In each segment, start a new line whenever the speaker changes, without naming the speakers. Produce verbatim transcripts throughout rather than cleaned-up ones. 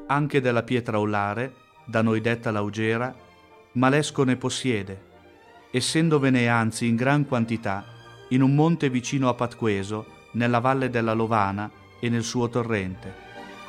Anche della pietra ollare, da noi detta laugera, Malesco ne possiede, essendovene anzi in gran quantità, in un monte vicino a Patqueso, nella valle della Lovana e nel suo torrente.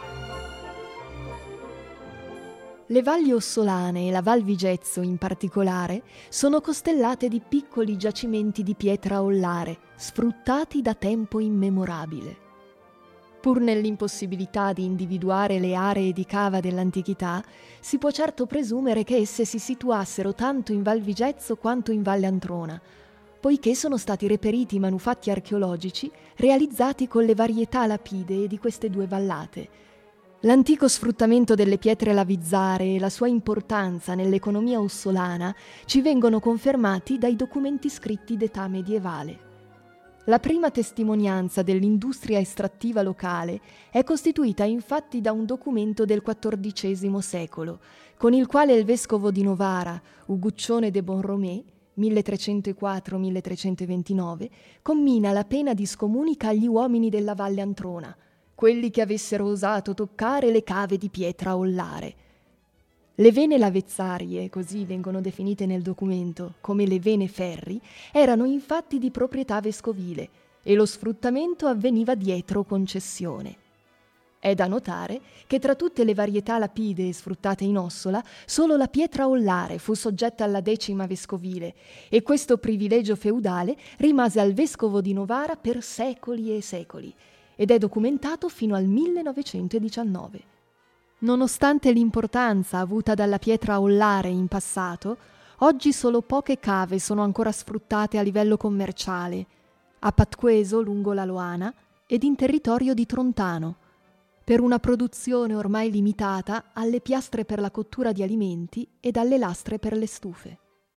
Le valli ossolane e la Val Vigezzo in particolare sono costellate di piccoli giacimenti di pietra ollare, sfruttati da tempo immemorabile. Pur nell'impossibilità di individuare le aree di cava dell'antichità, si può certo presumere che esse si situassero tanto in Val Vigezzo quanto in Valle Antrona, poiché sono stati reperiti manufatti archeologici realizzati con le varietà lapidee di queste due vallate. L'antico sfruttamento delle pietre lavizzare e la sua importanza nell'economia ossolana ci vengono confermati dai documenti scritti d'età medievale. La prima testimonianza dell'industria estrattiva locale è costituita infatti da un documento del quattordicesimo secolo, con il quale il vescovo di Novara, Uguccione de Bonromé, milletrecentoquattro milletrecentoventinove, commina la pena di scomunica agli uomini della Valle Antrona, quelli che avessero osato toccare le cave di pietra ollare. Le vene lavezzarie, così vengono definite nel documento, come le vene ferri, erano infatti di proprietà vescovile e lo sfruttamento avveniva dietro concessione. È da notare che tra tutte le varietà lapidee sfruttate in Ossola, solo la pietra ollare fu soggetta alla decima vescovile e questo privilegio feudale rimase al vescovo di Novara per secoli e secoli ed è documentato fino al millenovecentodiciannove. Nonostante l'importanza avuta dalla pietra ollare in passato, oggi solo poche cave sono ancora sfruttate a livello commerciale, a Patqueso lungo la Loana ed in territorio di Trontano, per una produzione ormai limitata alle piastre per la cottura di alimenti ed alle lastre per le stufe.